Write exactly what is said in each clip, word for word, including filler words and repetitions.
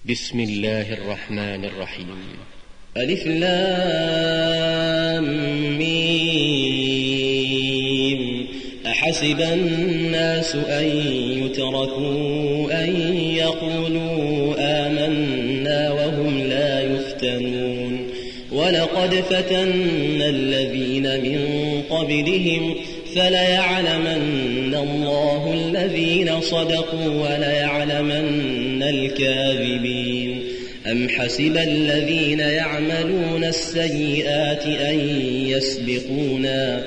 بسم الله الرحمن الرحيم. ألف لام ميم. أحسب الناس أن يتركوا أن يقولوا آمنا وهم لا يفتنون ولقد فتنا الذين من قبلهم فليعلمن الله الذين صدقوا وليعلمن الكاذبين. أم حسب الذين يعملون السيئات أن يسبقونا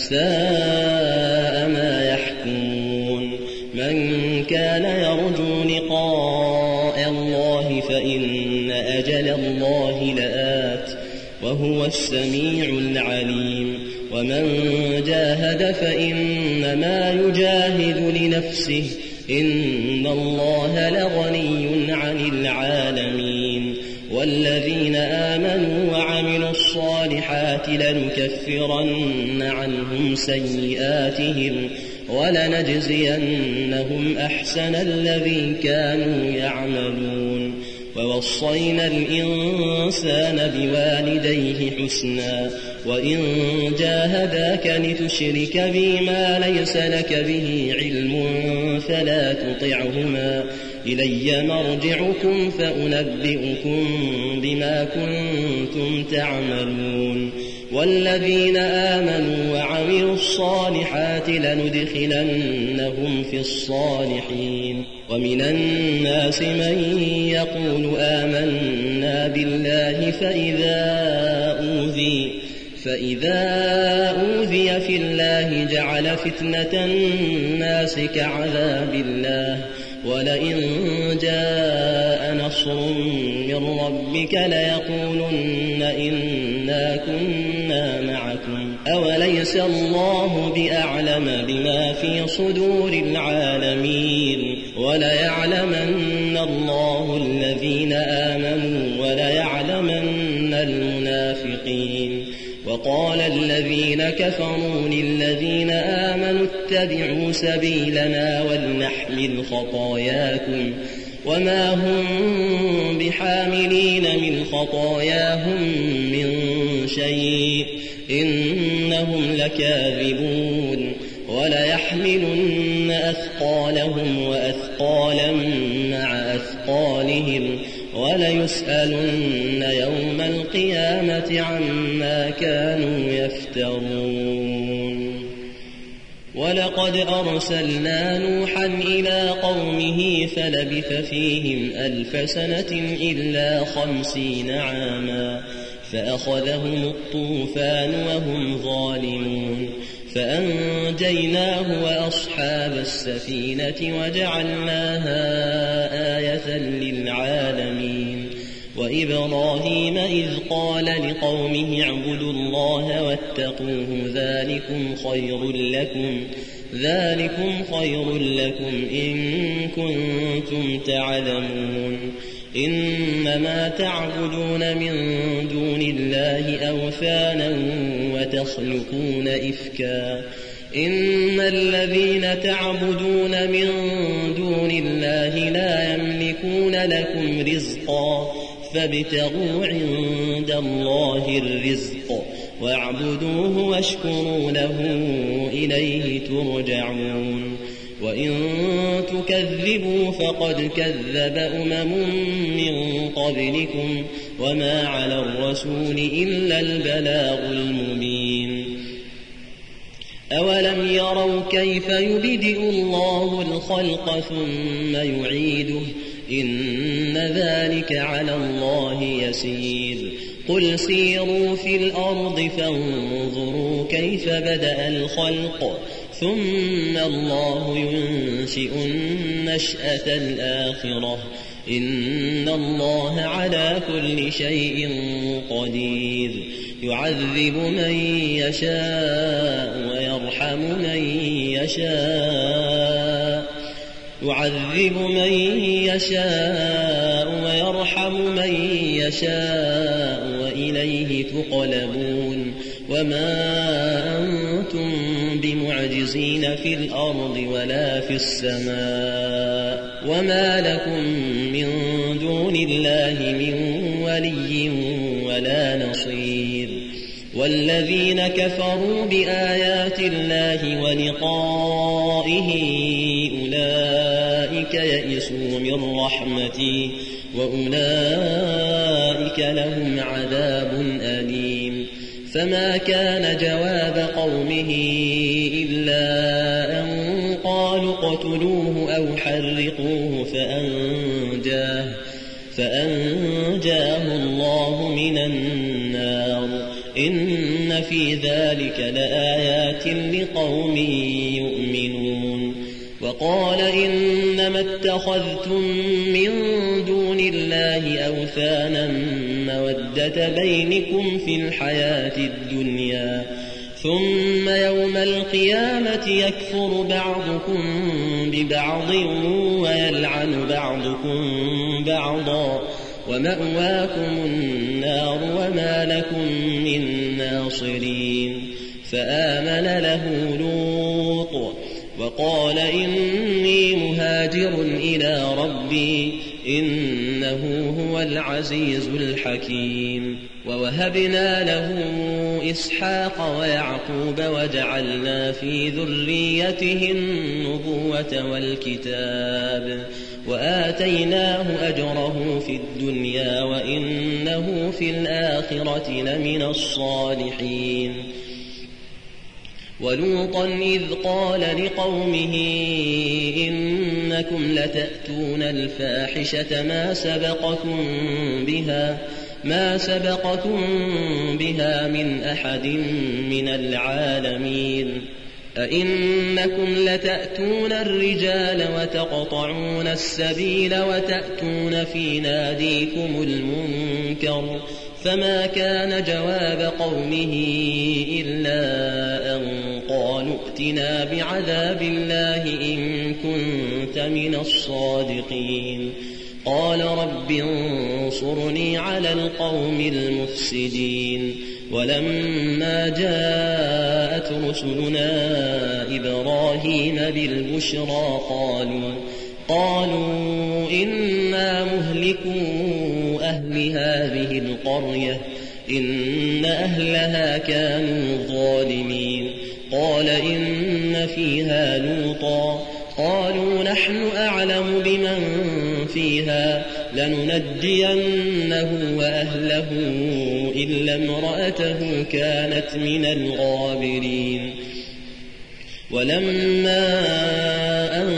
ساء ما يحكمون. من كان يرجو لقاء الله فإن أجل الله لآت وهو السميع العليم. ومن جاهد فإنما يجاهد لنفسه إن الله لغني عن العالمين. والذين آمنوا وعملوا الصالحات لنكفرن عنهم سيئاتهم ولنجزينهم أحسن الذي كانوا يعملون. ووصينا الإنسان بوالديه حسنا وإن جاهداك لتشرك بي ما ليس لك به علم فلا تطعهما إلي مرجعكم فأنبئكم بما كنتم تعملون. والذين آمنوا وعملوا الصالحات لندخلنهم في الصالحين. ومن الناس من يقول آمنا بالله فإذا أوذي فإذا أوذي في الله جعل فتنة الناس كعذاب الله ولئن جاء نصر من ربك ليقولن إنا كنا معكم أوليس الله بأعلم بما في صدور العالمين. وليعلمن الله الذين آمنوا وليعلمن المنافقين. وقال الذين كفروا للذين آمنوا اتبعوا سبيلنا ولنحمل خطاياكم وما هم بحاملين من خطاياهم من شيء إنهم لكاذبون. وليحملن أثقالهم وأثقالا مع أثقالهم وليسألن يوم القيامة عما كانوا يفترون. ولقد أرسلنا نوحا إلى قومه فلبث فيهم ألف سنة إلا خمسين عاما فأخذهم الطوفان وهم ظالمون فأنجيناه وأصحاب السفينة وجعلناها آية للعالمين. وإبراهيم إذ قال لقومه اعبدوا الله واتقوه ذلكم خير لكم ذلكم خير لكم إن كنتم تعلمون. إنما تعبدون من دون الله أوثانا وتخلقون إفكا إن الذين تعبدون من دون الله لا يملكون لكم رزقا فابتغوا عند الله الرزق واعبدوه واشكروا له إليه ترجعون. وإن تكذبوا فقد كذب أمم من قبلكم وما على الرسول إلا البلاغ المبين. أولم يروا كيف يبدئ الله الخلق ثم يعيده إن ذلك على الله يسير. قل سيروا في الأرض فانظروا كيف بدأ الخلق ثم الله ينشئ النشأة الآخرة إن الله على كل شيء قدير. يعذب من يشاء ويرحم من يشاء يعذب من يشاء ويرحم من يشاء وإليه تقلبون. وما أنتم بمعجزين في الأرض ولا في السماء وما لكم من دون دون الله من ولي ولا نصير والذين كفروا بآيات الله ولقائه أولئك يئسوا من رحمتي وأولئك لهم عذاب أليم فما كان جواب قومه إلا أن قالوا اقتلوه أو حرقوه فأنجاه, فأنجاه الله من النار إن في ذلك لآيات لقوم يؤمنون وقال إنما اتخذتم من دون الله أوثانا مودة بينكم في الحياة الدنيا ثم يوم القيامة يكفر بعضكم ببعض ويلعن بعضكم بعضا ومأواكم النار وما لكم من ناصرين فآمن له لوط وقال إني مهاجر إلى ربي إنه هو العزيز الحكيم ووهبنا له إسحاق ويعقوب وجعلنا في ذريته النبوة والكتاب وآتيناه أجره في الدنيا وإنه في الآخرة لمن الصالحين ولوطا إذ قال لقومه إنكم لتأتون الفاحشة ما سبقكم بها ما سبقكم بها من أحد من العالمين أئنكم لتأتون الرجال وتقطعون السبيل وتأتون في ناديكم المنكر فما كان جواب قومه إلا أن قالوا ائتنا بعذاب الله إن كنت من الصادقين قال رب انصرني على القوم المفسدين ولما جاءت رسلنا إبراهيم بالبشرى قالوا قالوا إنا مهلكو أهل هذه القرية إن أهلها كانوا ظالمين قال إن فيها لوطا قالوا نحن أعلم بمن فيها لننجينه وأهله إلا امرأته كانت من الغابرين ولما أن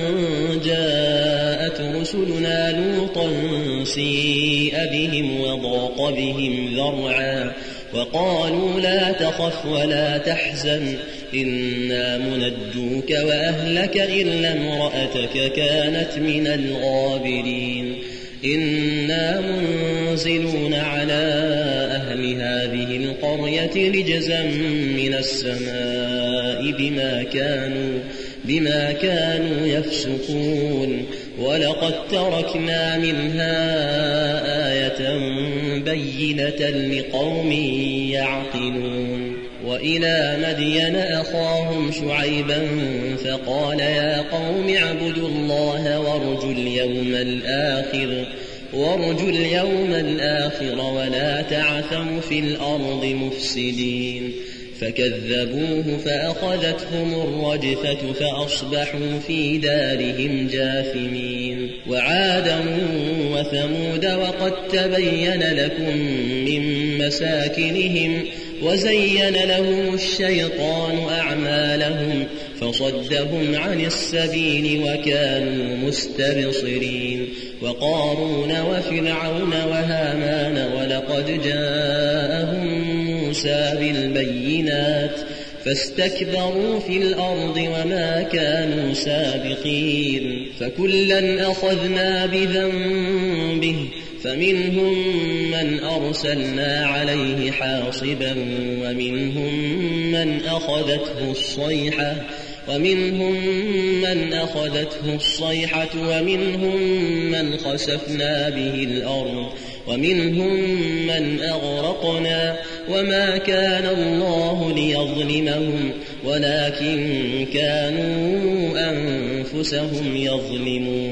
جاءت رسلنا لوطا سيء بهم وضاق بهم ذرعا وقالوا لا تخف ولا تحزن إنا منجوك وأهلك إلا امرأتك كانت من الغابرين إنا منزلون على أهل هذه القرية رجزا من السماء بما كانوا بما كانوا يفسقون ولقد تركنا منها آية بينة لقوم يعقلون وإلى مدين أخاهم شعيبا فقال يا قوم اعبدوا الله وارجوا اليوم الآخر وارجوا اليوم الآخر ولا تعثوا في الأرض مفسدين فكذبوه فأخذتهم الرجفة فأصبحوا في دارهم جاثمين وعادا وثمود وقد تبين لكم من مساكنهم وزين لهم الشيطان أعمالهم فصدهم عن السبيل وكانوا مستبصرين وقارون وفرعون وهامان ولقد جاءهم موسى بالبينات فاستكبروا في الأرض وما كانوا سابقين فكلا أخذنا بذنبه فمنهم من أرسلنا عليه حاصبا ومنهم من أخذته الصيحة ومنهم من أخذته الصيحة ومنهم من خسفنا به الأرض ومنهم من أغرقنا وما كان الله ليظلمهم ولكن كانوا أنفسهم يظلمون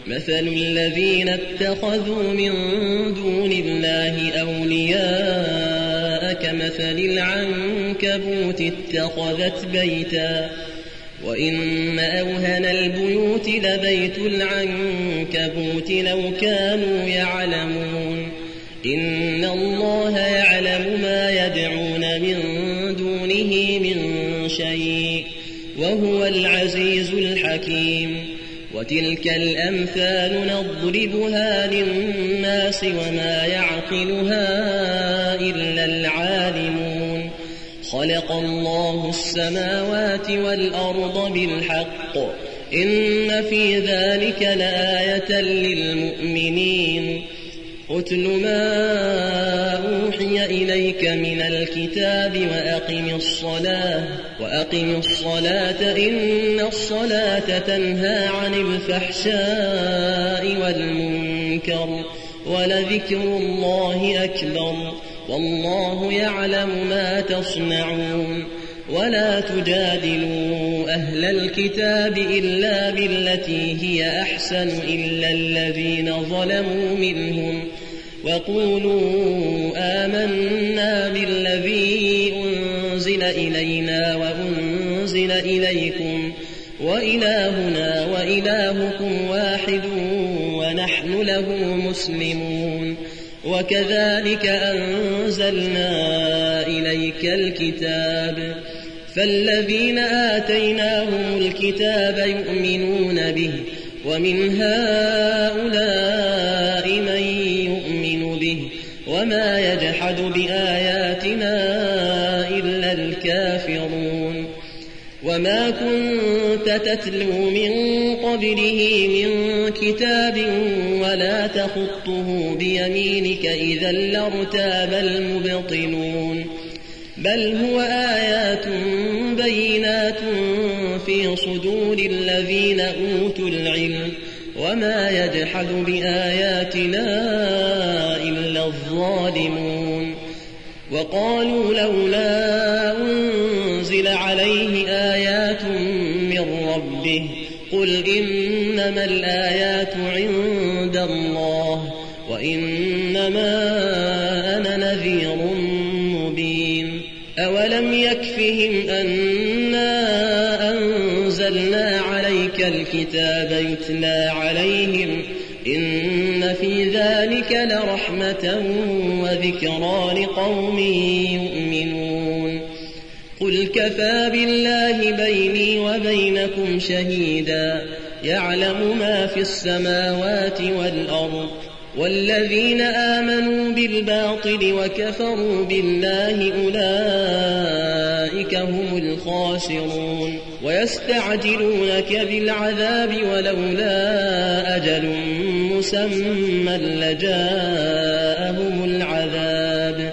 مثل الذين اتخذوا من دون الله أولياء كمثل العنكبوت اتخذت بيتا وإن أوهن البيوت لبيت العنكبوت لو كانوا يعلمون إن الله يعلم ما يدعون من دونه من شيء وهو العزيز الحكيم وتلك الأمثال نضربها للناس وما يعقلها إلا العالمون خلق الله السماوات والأرض بالحق إن في ذلك لآية للمؤمنين أتل ما أوحي إليك من الكتاب وأقم الصلاة وأقم الصلاة إن الصلاة تنهى عن الفحشاء والمنكر ولذكر الله أكبر والله يعلم ما تصنعون ولا تجادلوا أهل الكتاب إلا بالتي هي أحسن إلا الذين ظلموا منهم وقولوا آمنا بالذي أنزل إلينا وأنزل إليكم وإلهنا وإلهكم واحد ونحن له مسلمون وكذلك أنزلنا إليك الكتاب فالذين آتيناهم الكتاب يؤمنون به ومن هؤلاء من يؤمن به وما يجحد بآياتنا إلا الكافرون وما كنت تتلو من قبله من كتاب ولا تخطه بيمينك إذا لارتاب المبطلون بل هو آيات بينات في صدور الذين أوتوا العلم وما يجحد بآياتنا إلا الظالمون وقالوا لولا أنزل عليه آيات من ربه قل إنما الآيات عند الله وإنما أنا نذير مبين أولم يكفهم أنا أنزلنا عليك الكتاب يتلى عليهم إن في ذلك لرحمة وذكرى لقوم يؤمنون قل كفى بالله بيني وبينكم شهيدا يعلم ما في السماوات والأرض والذين آمنوا بالباطل وكفروا بالله أولئك هم الخاسرون ويستعجلونك بالعذاب ولولا أجل مسمى لجاءهم العذاب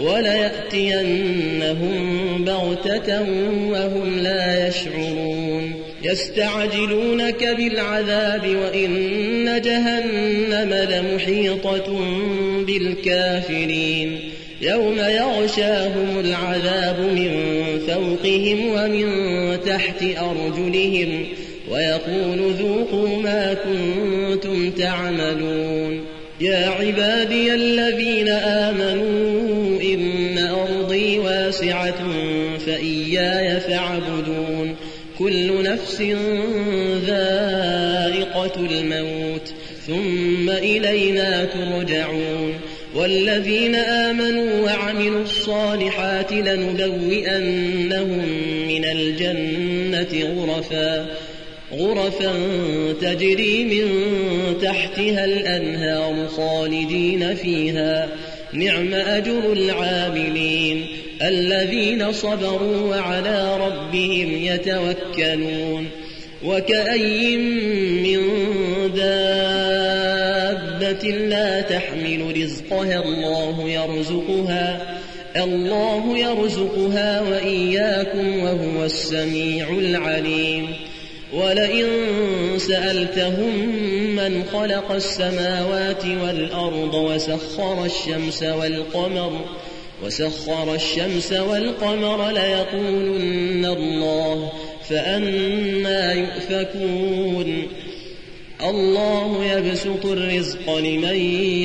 وليأتينهم بغتة وهم لا يشعرون يستعجلونك بالعذاب وإن جهنم لمحيطة بالكافرين يوم يغشاهم العذاب من فوقهم ومن تحت أرجلهم ويقول ذوقوا ما كنتم تعملون يا عبادي الذين آمنوا إن أرضي واسعة فإياي فاعبدون كل نفس ذائقة الموت ثم إلينا ترجعون والذين آمنوا وعملوا الصالحات لنبوئنهم من الجنة غرفا غرفا تجري من تحتها الأنهار خالدين فيها نعم أجر العاملين الذين صبروا وعلى ربهم يتوكلون وكأي من دابة لا تحمل رزقها الله يرزقها الله يرزقها وإياكم وهو السميع العليم ولئن سألتهم من خلق السماوات والأرض وسخر الشمس والقمر وسخر الشمس والقمر ليقولن الله فأنى يؤفكون الله يبسط الرزق لمن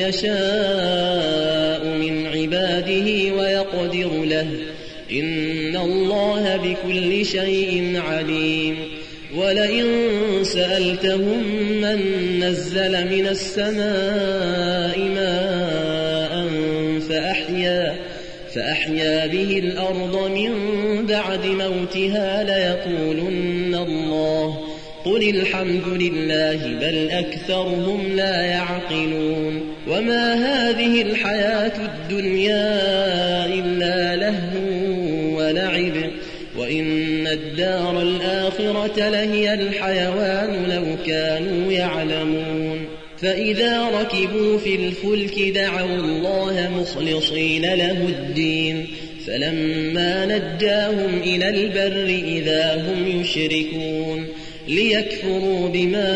يشاء من عباده ويقدر له إن الله بكل شيء عليم ولئن سألتهم من نزل من السماء ماء فأحيا, فأحيا به الأرض من بعد موتها ليقولن الله قل الحمد لله بل أكثرهم لا يعقلون وما هذه الحياة الدنيا إلا لهو ولعب وإن الدار الآخرة لهي الحيوان لو كانوا يعلمون فإذا ركبوا في الفلك دعوا الله مخلصين له الدين فلما نجاهم إلى البر إذا هم يشركون ليكفروا بما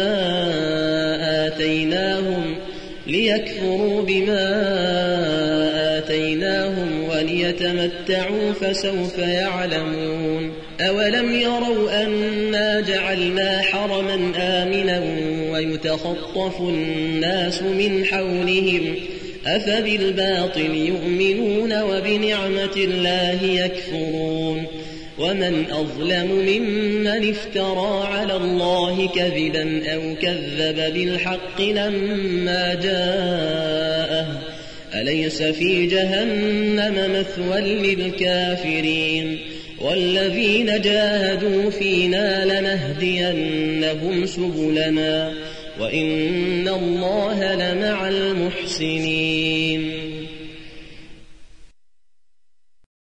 آتيناهم ليكفروا بما آتيناهم وليتمتعوا فسوف يعلمون أولم يروا أنا جعلنا حرما آمنا ويتخطف الناس من حولهم أفبالباطل يؤمنون وبنعمة الله يكفرون ومن أظلم ممن افترى على الله كذبا أو كذب بالحق لما جاءه أليس في جهنم مثوى للكافرين والذين جاهدوا فينا لنهدينهم سبلنا وإن الله لمع المحسنين